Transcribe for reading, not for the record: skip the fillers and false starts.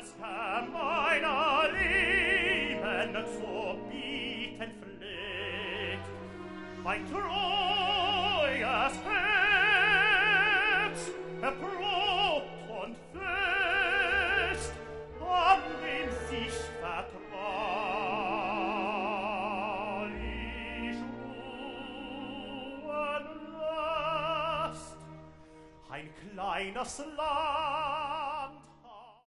meiner Leben zu bieten pflegt. Mein treues Herz erprobt und fest an dem sich vertraulich ruhen lässt. Ein kleines Land